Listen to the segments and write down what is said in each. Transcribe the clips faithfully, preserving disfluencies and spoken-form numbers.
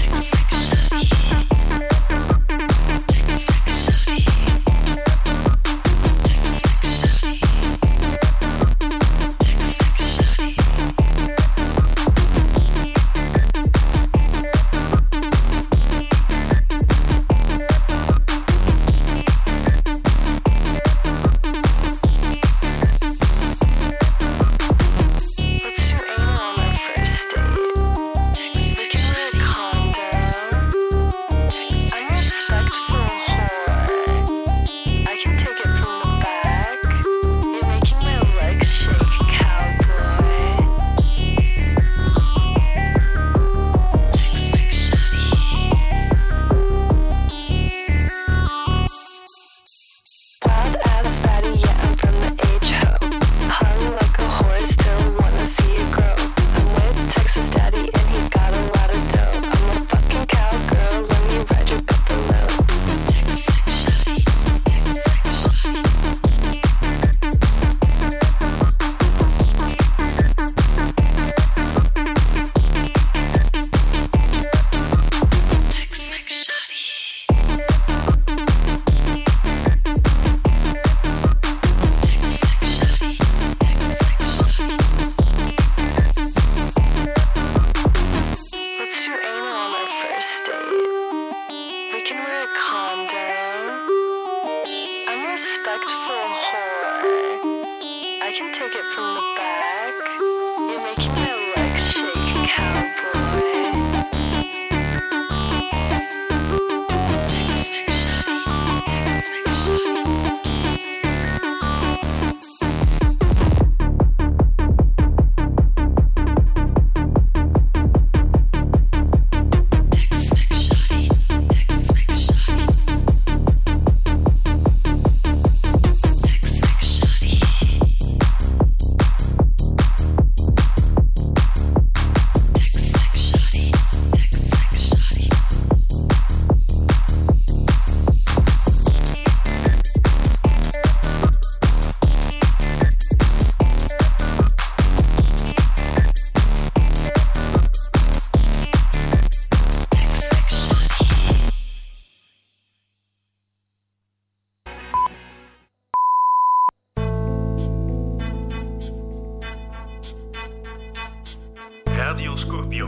Radio Scorpio,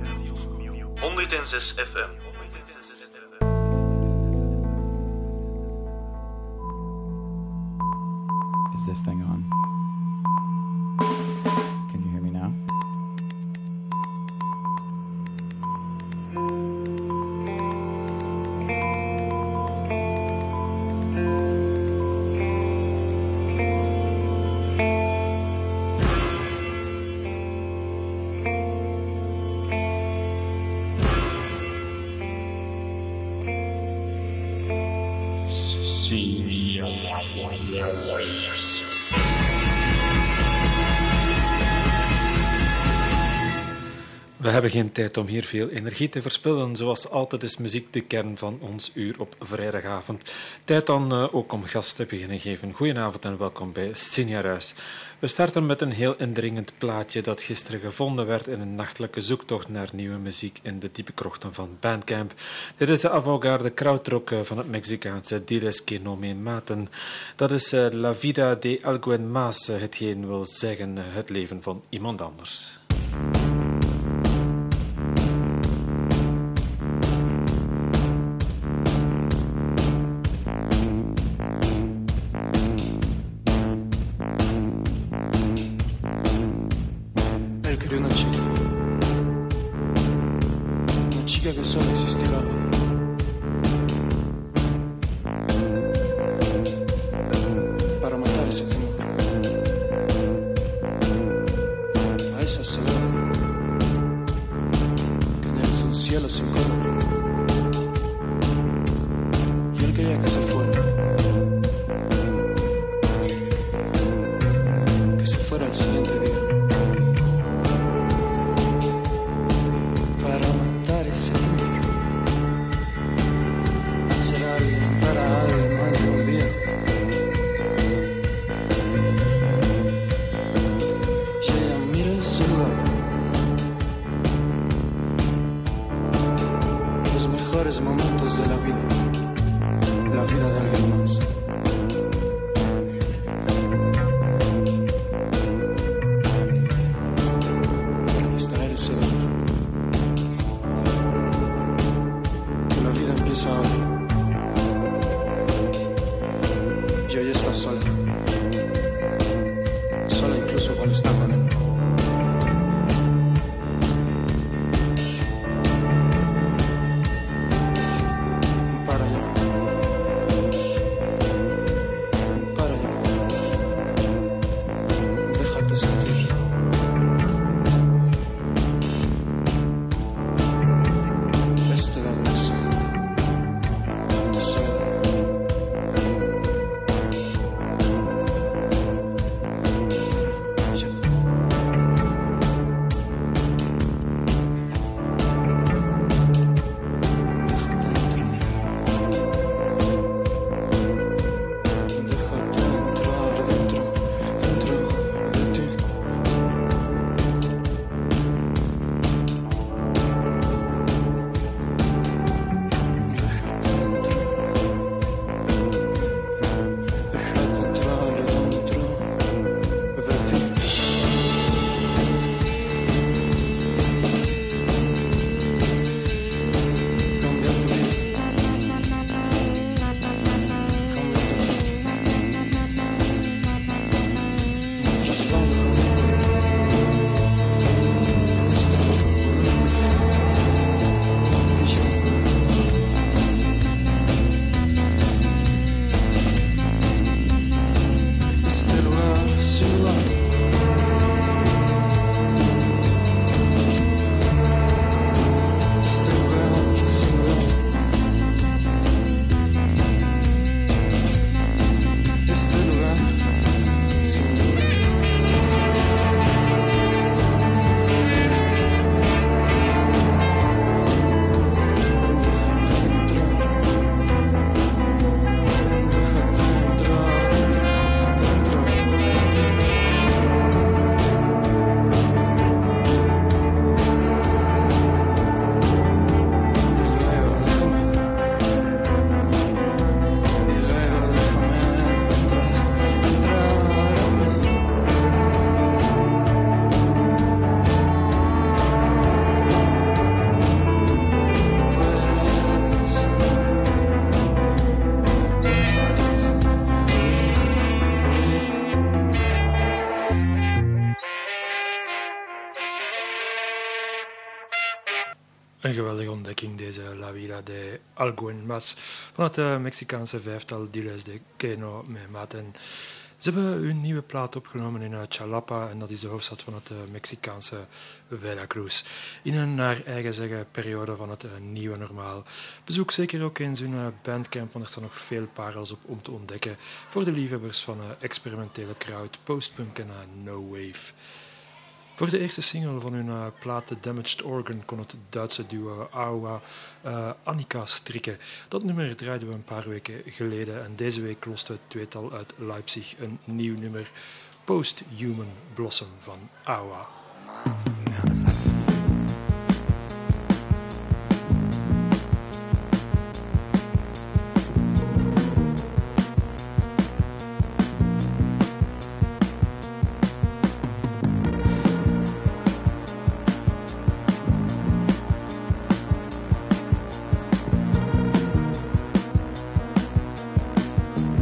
honderdzes F M. Is this thing on? Can you hear me now? We hebben geen tijd om hier veel energie te verspillen. Zoals altijd is muziek de kern van ons uur op vrijdagavond. Tijd dan uh, ook om gas te beginnen geven. Goedenavond en welkom bij Sinja Ruis. We starten met een heel indringend plaatje dat gisteren gevonden werd in een nachtelijke zoektocht naar nieuwe muziek in de diepe krochten van Bandcamp. Dit is de avant-garde krautrock van het Mexicaanse Diles que no me maten. Dat is uh, La vida de alguien más, hetgeen wil zeggen uh, het leven van iemand anders. Que solo existirá. Para matar ese temor, a esa soledad que no es un cielo sin color. Y él quería que se fuera, que se fuera el siguiente día. mejores momentos de la vida, la vida de alguien más. Para distraer ese dolor. Que la vida empieza ahora. Y hoy está sola. Sola incluso cuando está con él. Een geweldige ontdekking, deze La Vida de Alguien Mas van het uh, Mexicaanse vijftal Diles de Keno Mehmet. En ze hebben hun nieuwe plaat opgenomen in uh, Chalapa, en dat is de hoofdstad van het uh, Mexicaanse Veracruz. In een naar eigen zeggen periode van het uh, nieuwe normaal. Bezoek zeker ook eens hun uh, bandcamp, want er staan nog veel parels op om te ontdekken voor de liefhebbers van uh, experimentele crowd, postpunk en uh, no wave. Voor de eerste single van hun uh, plaat The Damaged Organ kon het Duitse duo Aua uh, Annika strikken. Dat nummer draaiden we een paar weken geleden en deze week loste het tweetal uit Leipzig een nieuw nummer, Post-Human Blossom van Aua.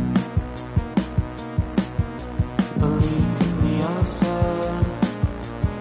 Believe the answer.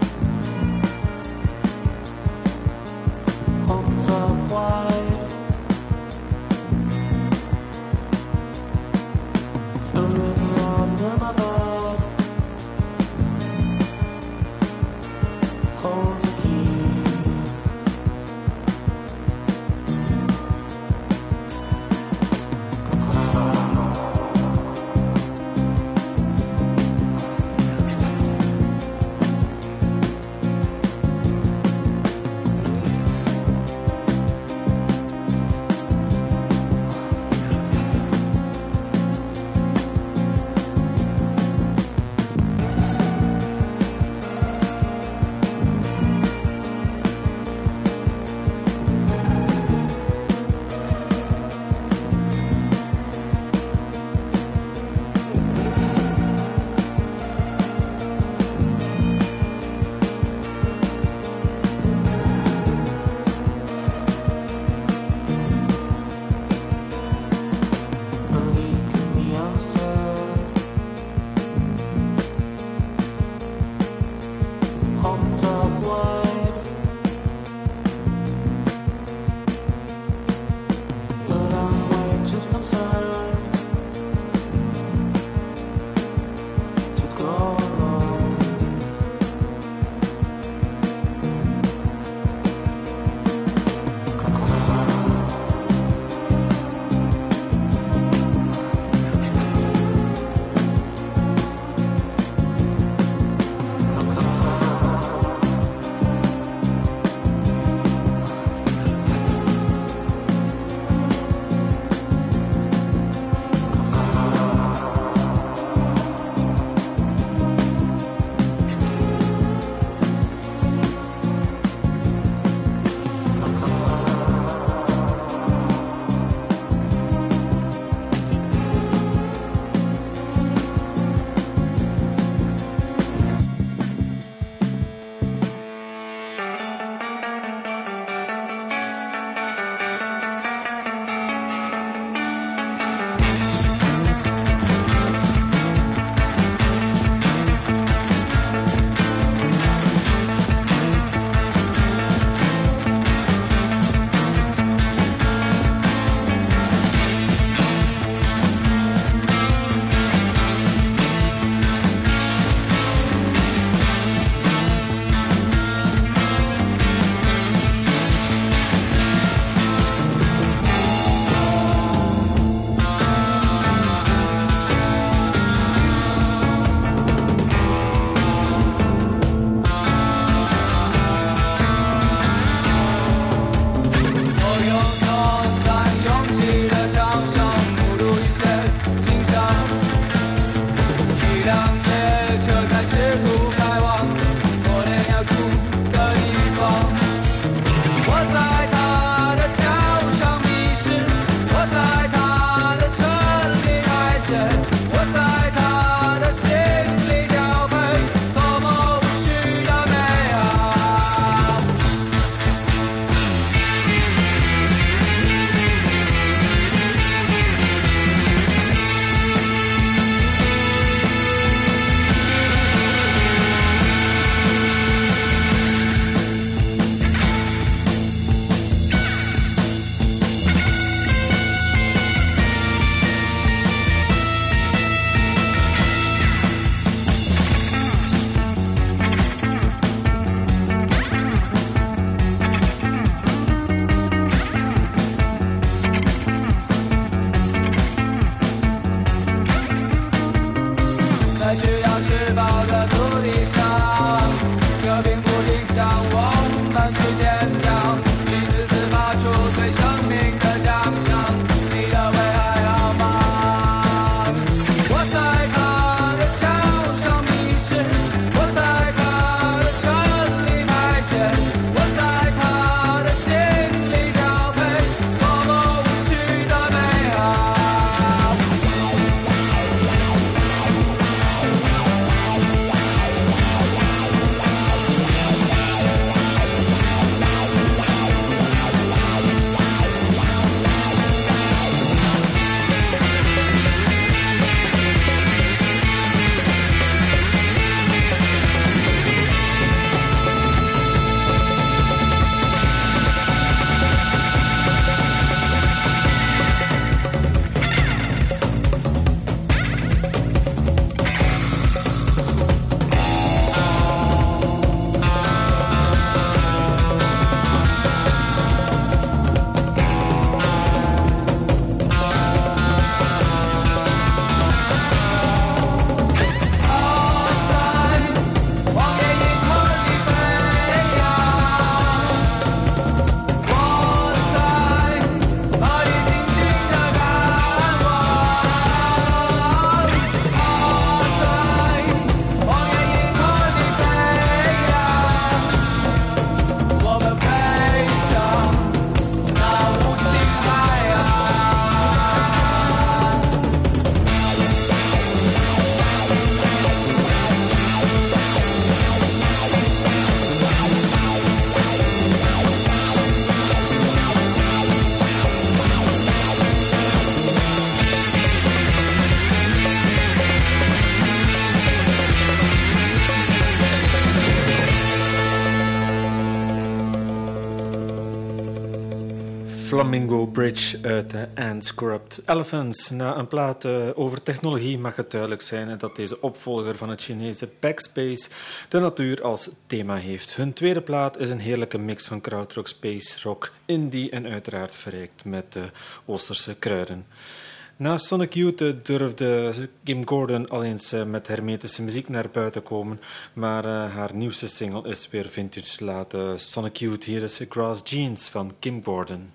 Flamingo Bridge uit de Ants Corrupt Elephants. Na een plaat uh, over technologie mag het duidelijk zijn dat deze opvolger van het Chinese Backspace de natuur als thema heeft. Hun tweede plaat is een heerlijke mix van krautrock, space rock, indie en uiteraard verrijkt met uh, Oosterse kruiden. Na Sonic Youth durfde Kim Gordon al eens met hermetische muziek naar buiten komen, maar uh, haar nieuwste single is weer vintage. Laat uh, Sonic Youth, hier is Grass Jeans van Kim Gordon.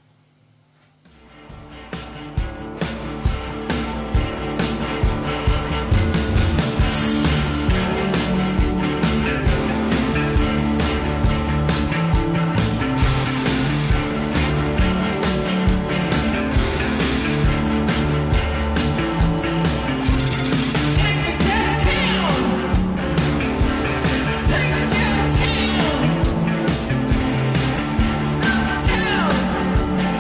Town.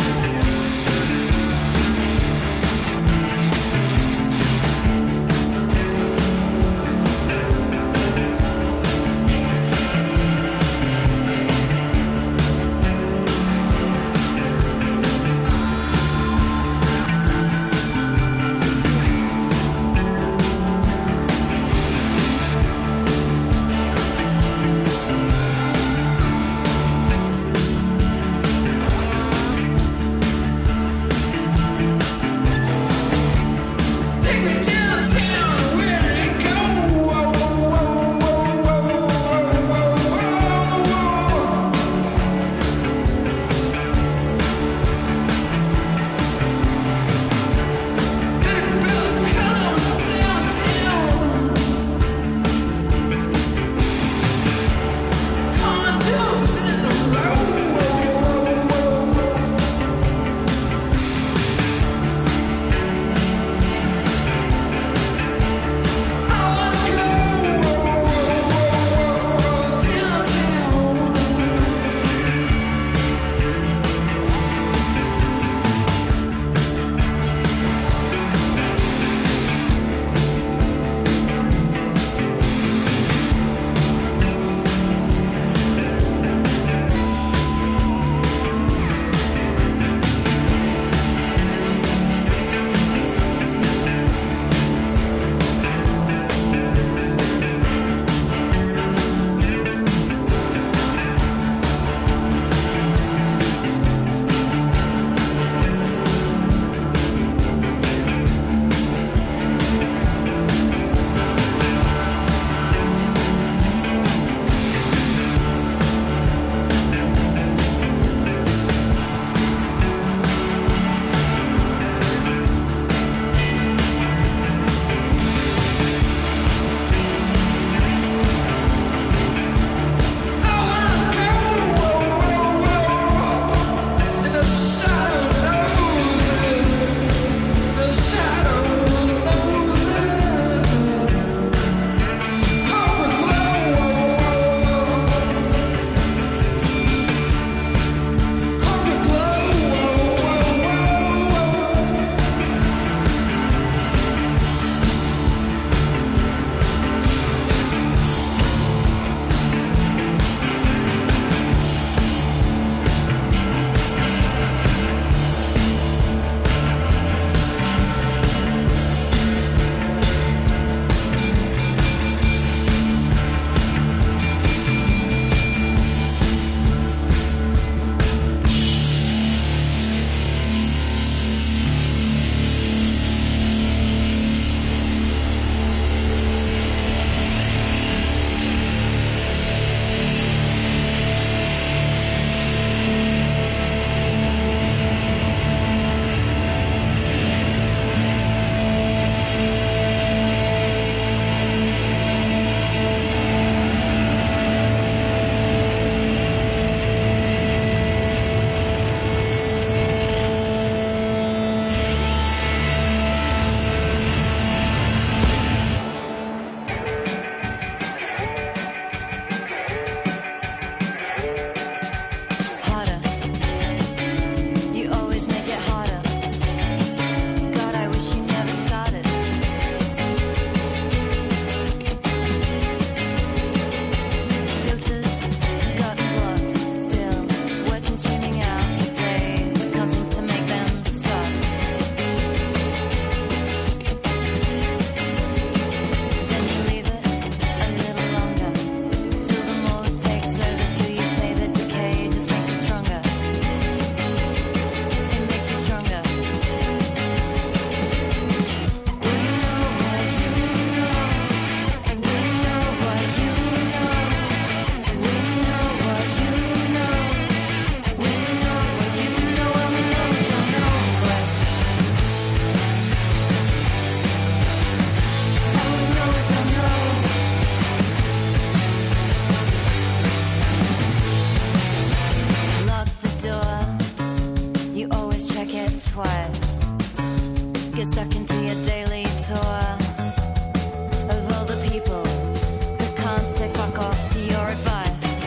twice. Get stuck into your daily tour of all the people who can't say fuck off to your advice.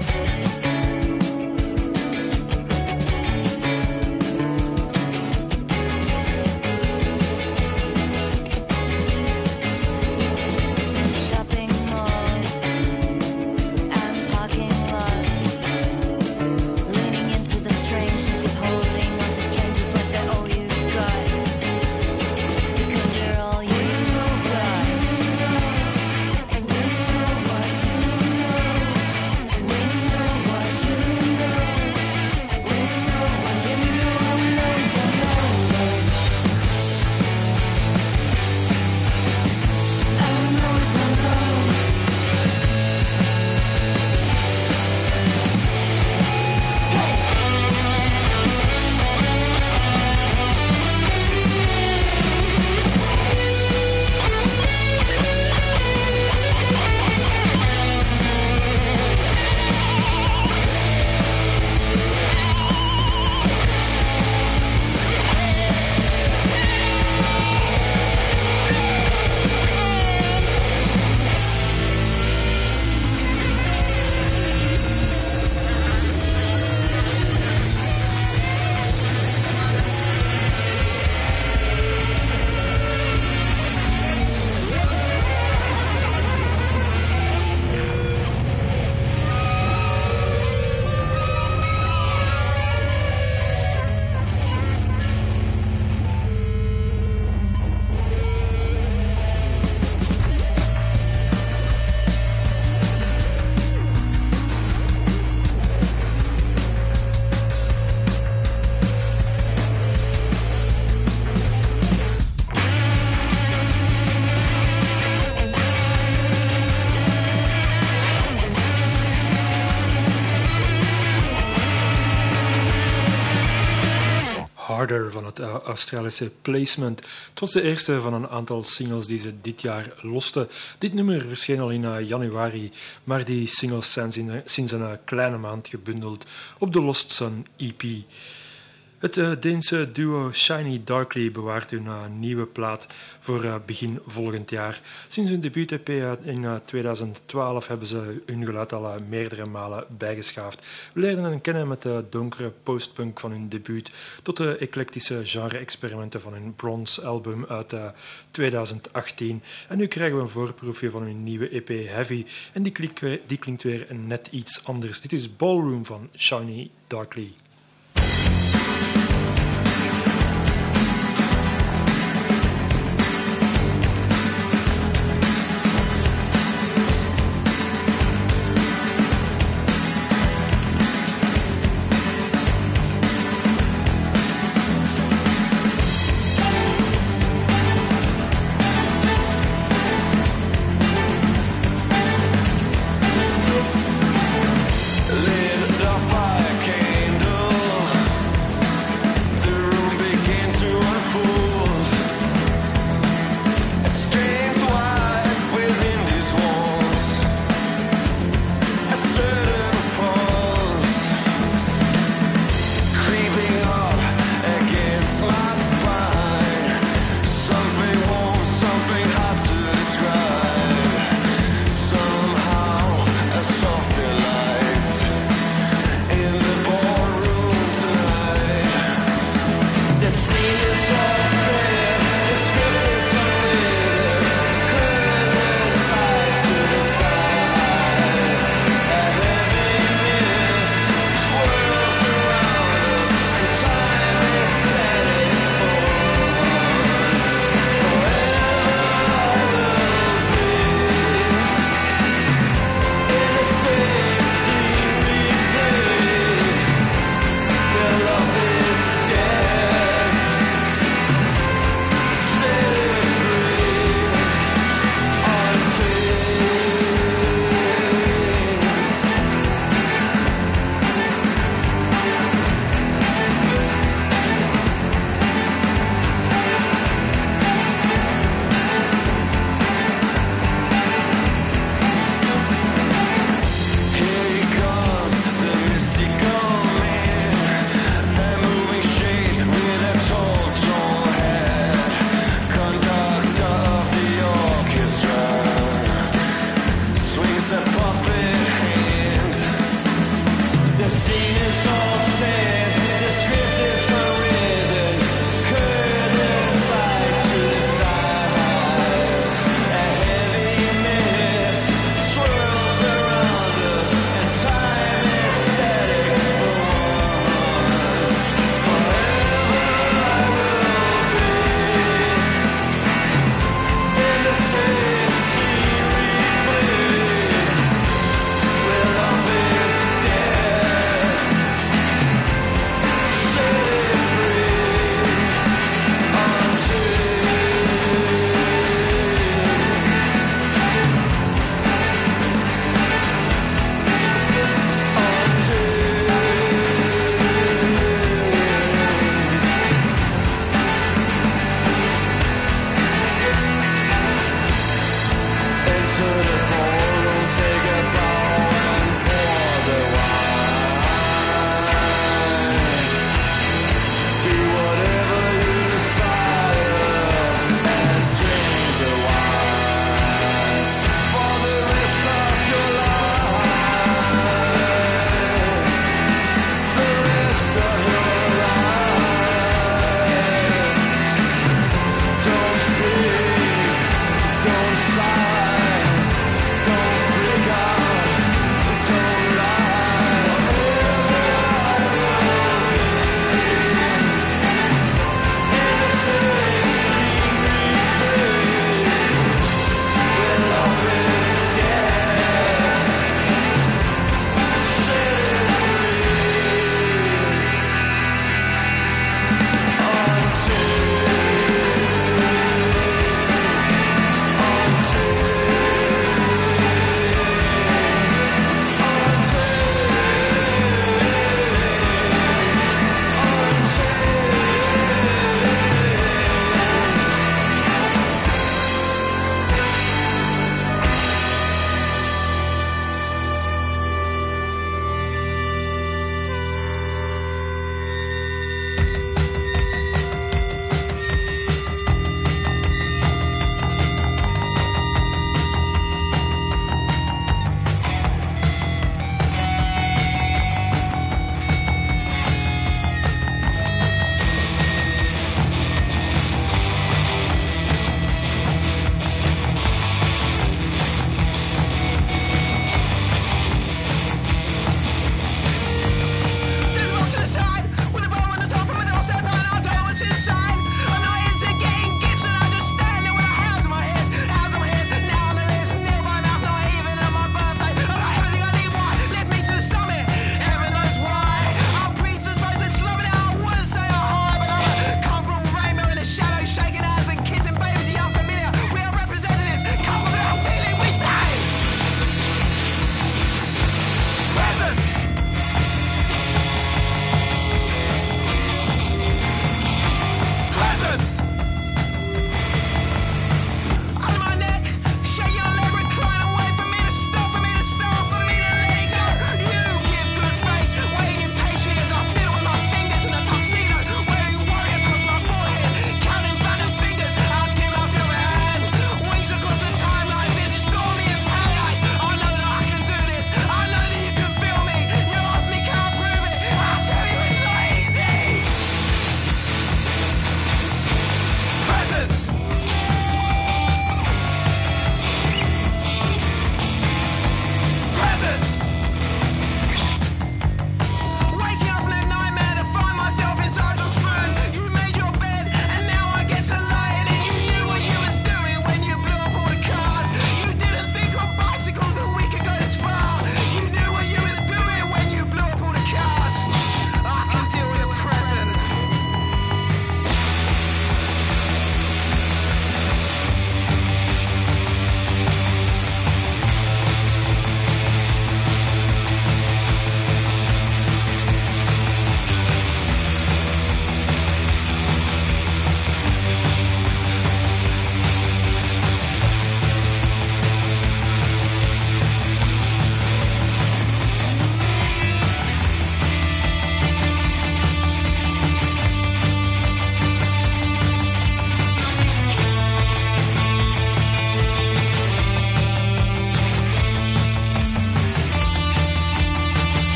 Van het Australische Placement. Het was de eerste van een aantal singles die ze dit jaar losten. Dit nummer verscheen al in januari, maar die singles zijn sinds een kleine maand gebundeld op de Lost Sun E P. Het uh, Deense duo Shiny Darkly bewaart hun uh, nieuwe plaat voor uh, begin volgend jaar. Sinds hun debuut-E P uh, in uh, tweeduizend twaalf hebben ze hun geluid al uh, meerdere malen bijgeschaafd. We leerden hen kennen met de donkere postpunk van hun debuut tot de eclectische genre-experimenten van hun Bronze album uit uh, tweeduizend achttien. En nu krijgen we een voorproefje van hun nieuwe E P Heavy en die klinkt weer, die klinkt weer net iets anders. Dit is Ballroom van Shiny Darkly. Lit up by a candle.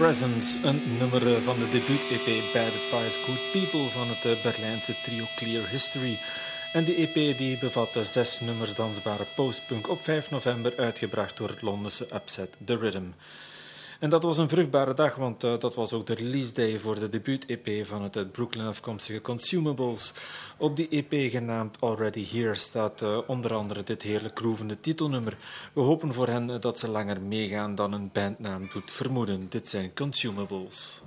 Presence, een nummer van de debuut-E P Bad Advice Good People van het Berlijnse trio Clear History. En die E P die bevat zes nummers dansbare postpunk, op vijf november uitgebracht door het Londense Upset The Rhythm. En dat was een vruchtbare dag, want uh, dat was ook de release day voor de debuut-E P van het uit Brooklyn afkomstige Consumables. Op die E P genaamd Already Here staat uh, onder andere dit heerlijk groovende titelnummer. We hopen voor hen dat ze langer meegaan dan een bandnaam doet vermoeden. Dit zijn Consumables.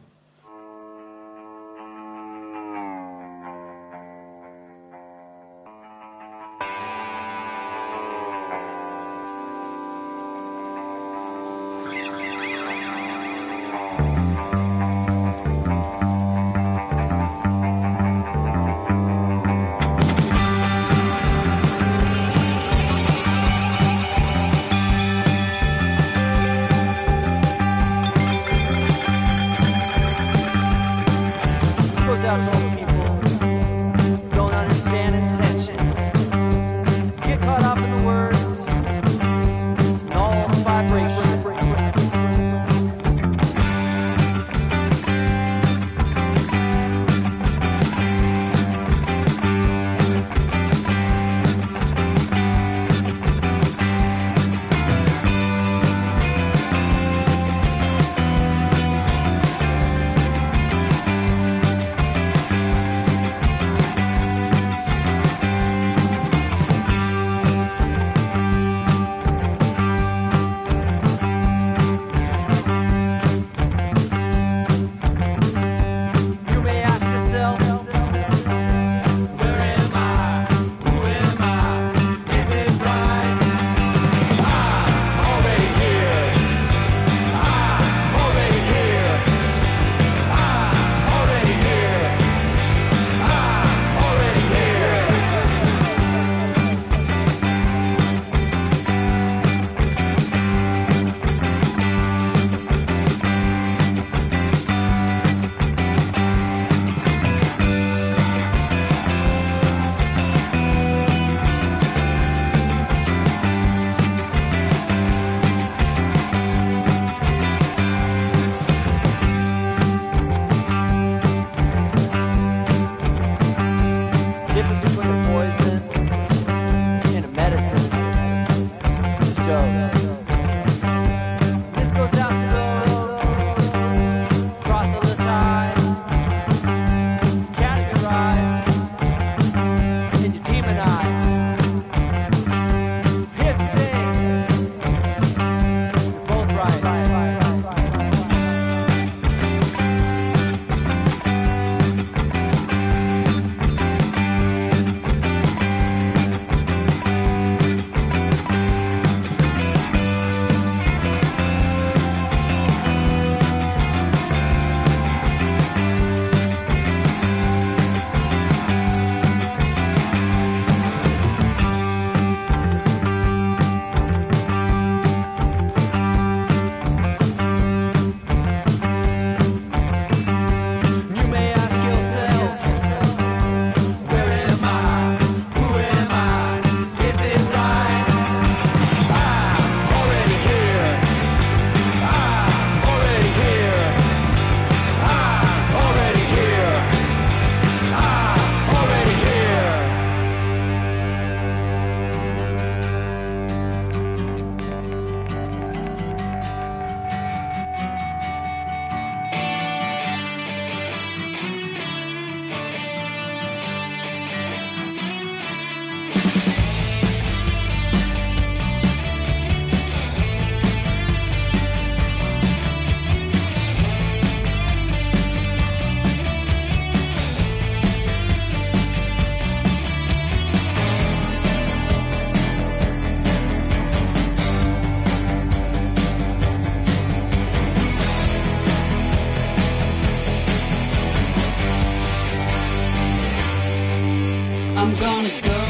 I'm gonna go.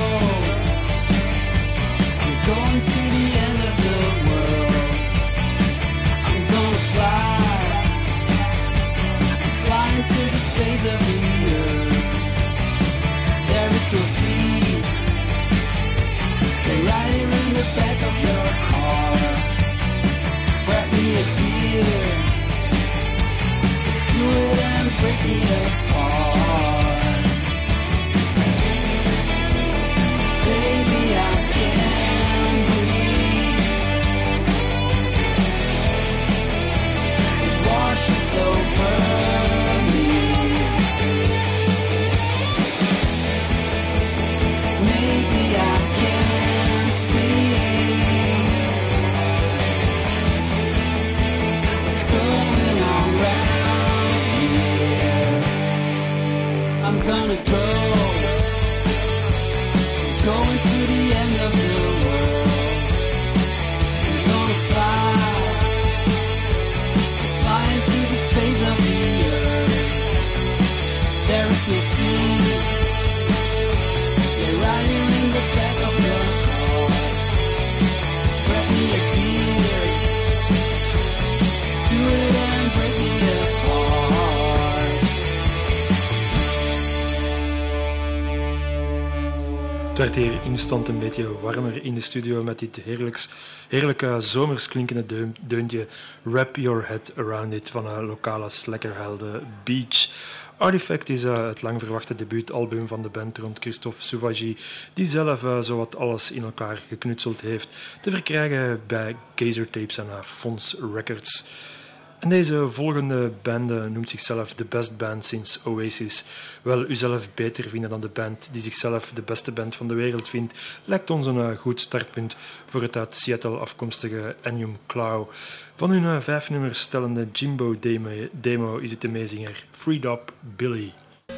I'm going to the end of the world. I'm gonna fly. I'm flying to the space of the earth. There is no sea. They write it in the back of your car. Grab me a beer. go. I'm going to the end of the world. I'm gonna fly, fly into the space of the earth. There is no sea. They're riding in the back of your car. Grab me a beer, let's do it and break me apart. Het werd hier instant een beetje warmer in de studio met dit heerlijks, heerlijke zomers klinkende deun, deuntje Wrap Your Head Around It van een lokale slekkerhelden Beach. Artifact is uh, het lang verwachte debuutalbum van de band rond Christophe Souvagy, die zelf uh, zowat alles in elkaar geknutseld heeft, te verkrijgen bij Gazer Tapes en uh, Fons Records. En deze volgende band uh, noemt zichzelf de best band sinds Oasis. Wel, uzelf beter vinden dan de band die zichzelf de beste band van de wereld vindt, lijkt ons een uh, goed startpunt voor het uit Seattle afkomstige Ennum Clow. Van hun uh, vijf nummers stellende Jimbo demo, demo is het de meezinger Freed Up Billy.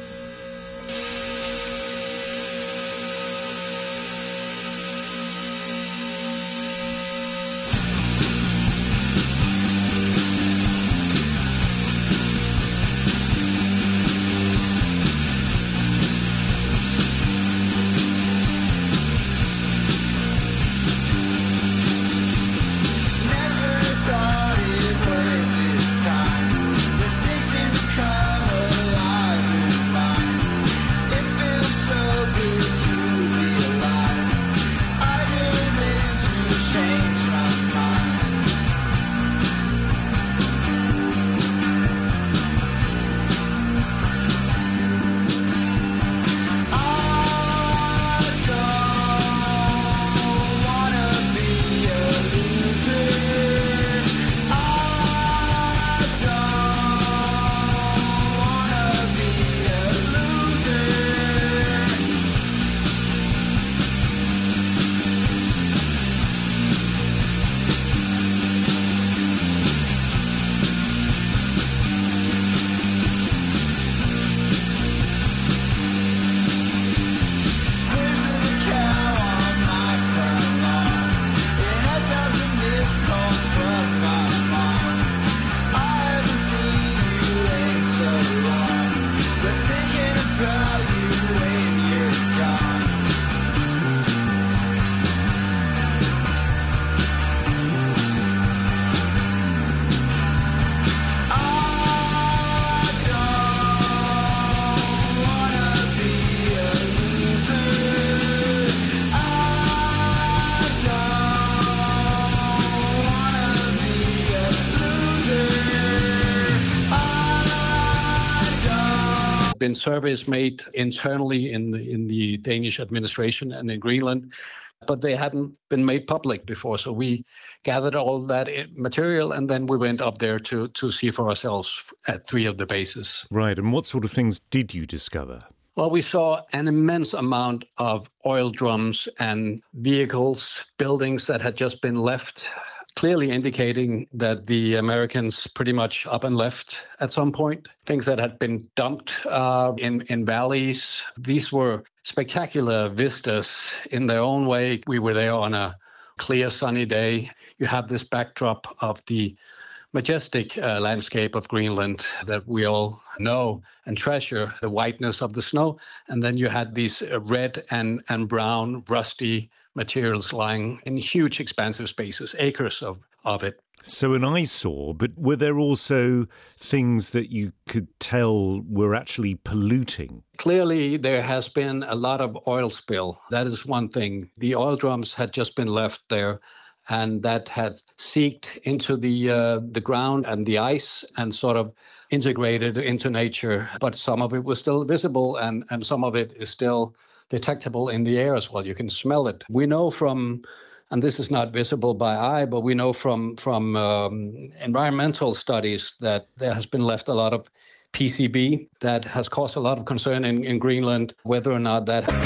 Been surveys made internally in the, in the Danish administration and in Greenland, but they hadn't been made public before. So we gathered all that material and then we went up there to, to see for ourselves at three of the bases. Right, and what sort of things did you discover? Well, we saw an immense amount of oil drums and vehicles, buildings that had just been left, clearly indicating that the Americans pretty much up and left at some point. Things that had been dumped uh, in, in valleys. These were spectacular vistas in their own way. We were there on a clear, sunny day. You have this backdrop of the majestic uh, landscape of Greenland that we all know and treasure, the whiteness of the snow. And then you had these uh, red and, and brown, rusty materials lying in huge expansive spaces, acres of, of it. So an eyesore, but were there also things that you could tell were actually polluting? Clearly, there has been a lot of oil spill. That is one thing. The oil drums had just been left there, and that had seeped into the uh, the ground and the ice and sort of integrated into nature. But some of it was still visible, and, and some of it is still detectable in the air as well. You can smell it. We know from, and this is not visible by eye, but we know from, from um, environmental studies that there has been left a lot of P C B that has caused a lot of concern in, in Greenland, whether or not that... What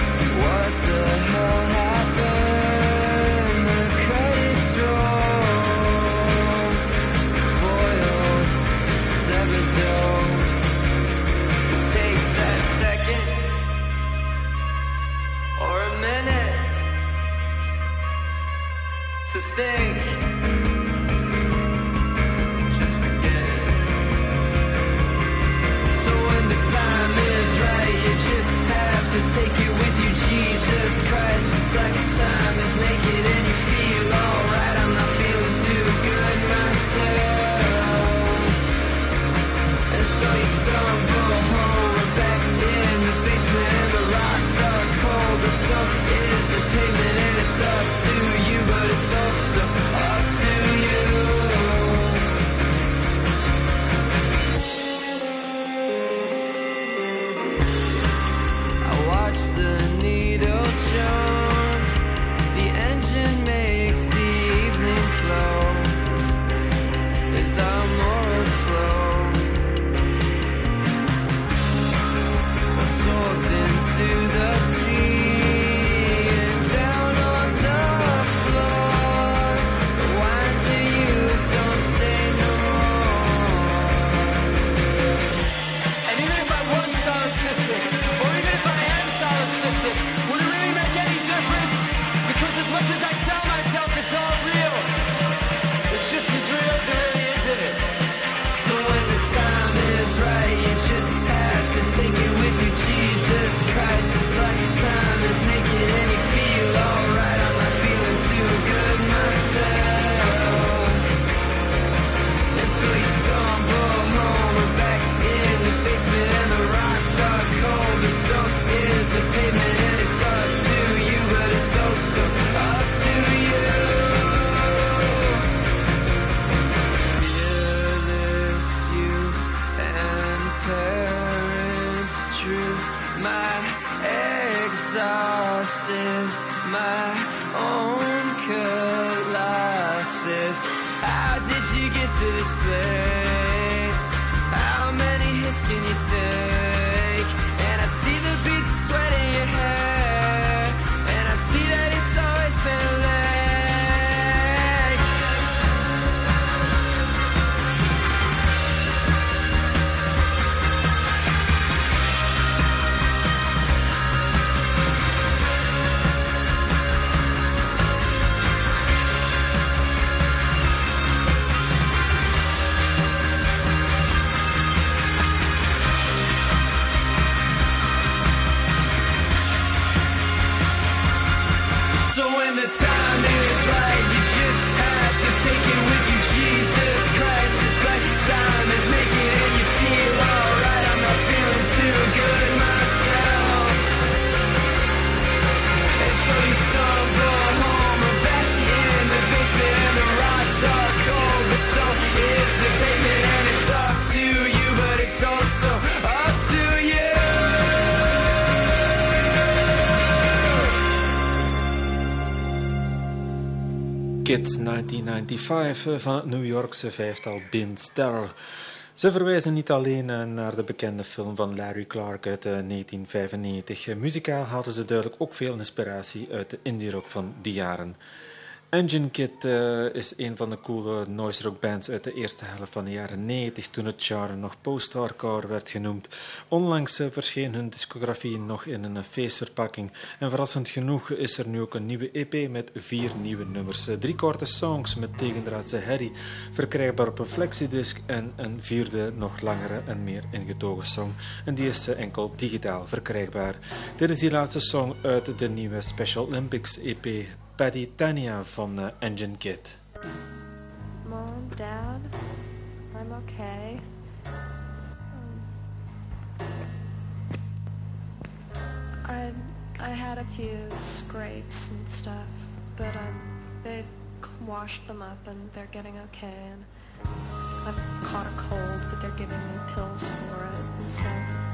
the hell happened? The credits roll. Spoiled, Sabado. Takes that second exhaust is my own colossus. How did you get to this place? How many hits can you take? And I see the beats of sweat in your hair, and I see that it's always been late. The time is right, you just have to take it with you. Jesus Christ, it's like time is making and you feel alright. I'm not feeling too good myself, and so you stumble home or back in the basement, and the rocks are cold, but so is the pavement, and it's up to you, but it's also up to you. Kids negentien vijfennegentig van het New Yorkse vijftal Ben Sterrer. Ze verwijzen niet alleen naar de bekende film van Larry Clark uit negentien vijfennegentig. Muzikaal hadden ze duidelijk ook veel inspiratie uit de indie rock van die jaren. Engine Kid uh, is een van de coole noise rock bands uit de eerste helft van de jaren negentig, toen het genre nog post-hardcore werd genoemd. Onlangs uh, verscheen hun discografie nog in een feestverpakking. En verrassend genoeg is er nu ook een nieuwe E P met vier nieuwe nummers. Uh, drie korte songs met tegendraadse herrie, verkrijgbaar op een flexidisc, en een vierde, nog langere en meer ingetogen song. En die is uh, enkel digitaal verkrijgbaar. Dit is die laatste song uit de nieuwe Special Olympics E P. Paddy Tania van uh, Engine Kid. Mom, Dad, I'm okay. Um, I I had a few scrapes and stuff, but um, they've washed them up and they're getting okay. And I've caught a cold, but they're giving me pills for it, and so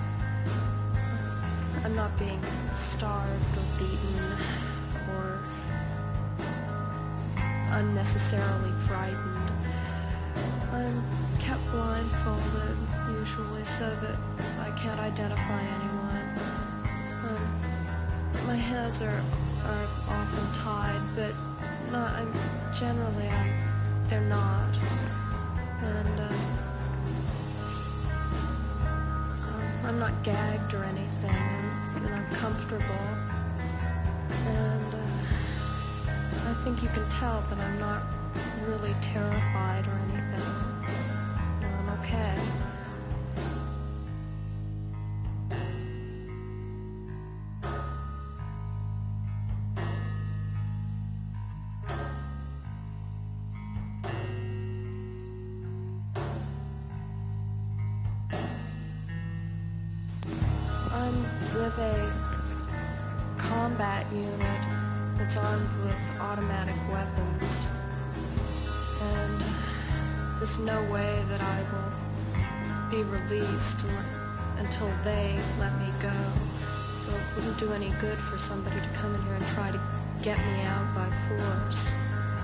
I'm not being starved or beaten or unnecessarily frightened. I'm kept blindfolded, usually, so that I can't identify anyone. Um, my hands are, are often tied, but not. I'm generally I'm, they're not, and um, um, I'm not gagged or anything, and, and I'm comfortable, and. Uh, I think you can tell that I'm not really terrified or anything. No, I'm okay. I'm with a combat unit that's armed with automatic weapons, and there's no way that I will be released until they let me go. So it wouldn't do any good for somebody to come in here and try to get me out by force.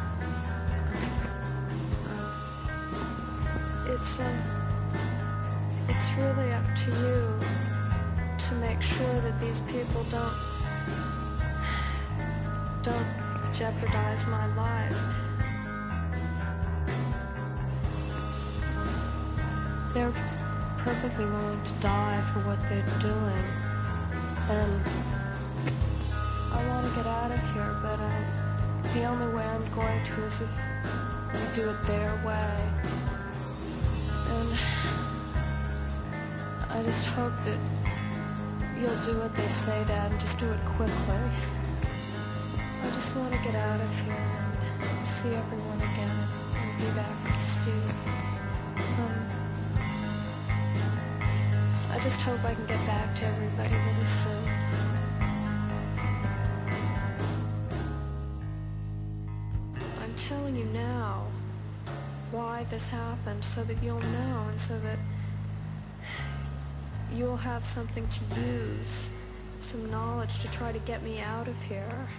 Um, it's um, it's really up to you to make sure that these people don't don't jeopardize my life. They're perfectly willing to die for what they're doing, and I want to get out of here, but I, the only way I'm going to is if I do it their way. And I just hope that you'll do what they say, Dad, and just do it quickly. I just want to get out of here and see everyone again and be back with Steve. Um, I just hope I can get back to everybody really soon. I'm telling you now why this happened, so that you'll know, and so that you'll have something to use some knowledge to try to get me out of here.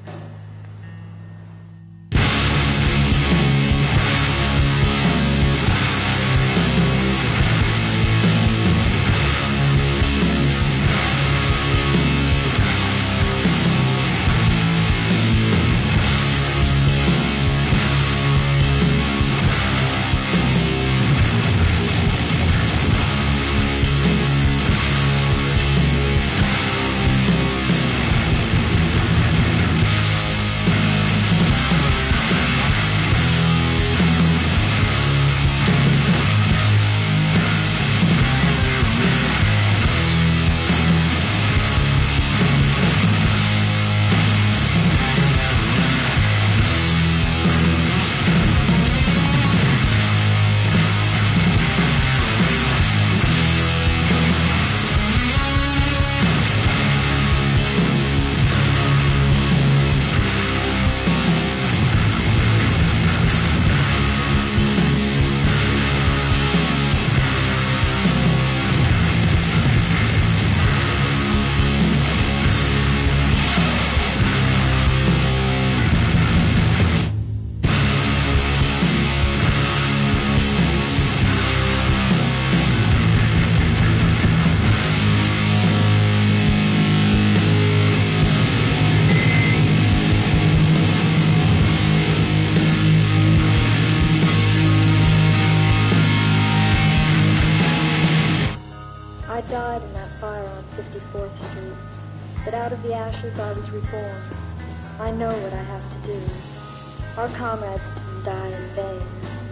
I was reborn. I know what I have to do. Our comrades didn't die in vain.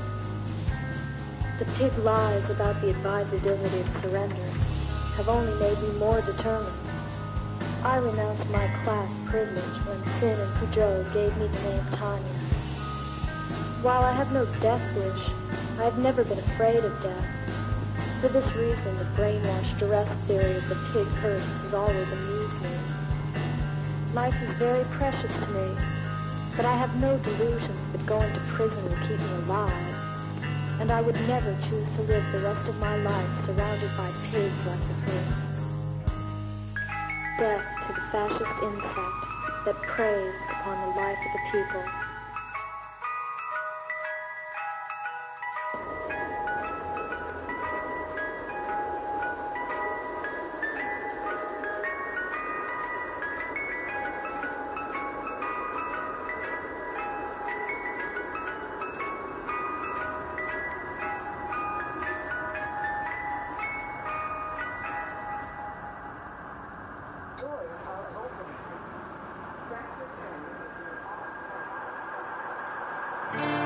The pig lies about the advisability of surrender have only made me more determined. I renounced my class privilege when Sin and Pujo gave me the name Tanya. While I have no death wish, I have never been afraid of death. For this reason, the brainwashed duress theory of the pig curse has always amused me. Life is very precious to me, but I have no delusions that going to prison will keep me alive, and I would never choose to live the rest of my life surrounded by pigs like the first. Death to the fascist insect that preys upon the life of the people. Thank you.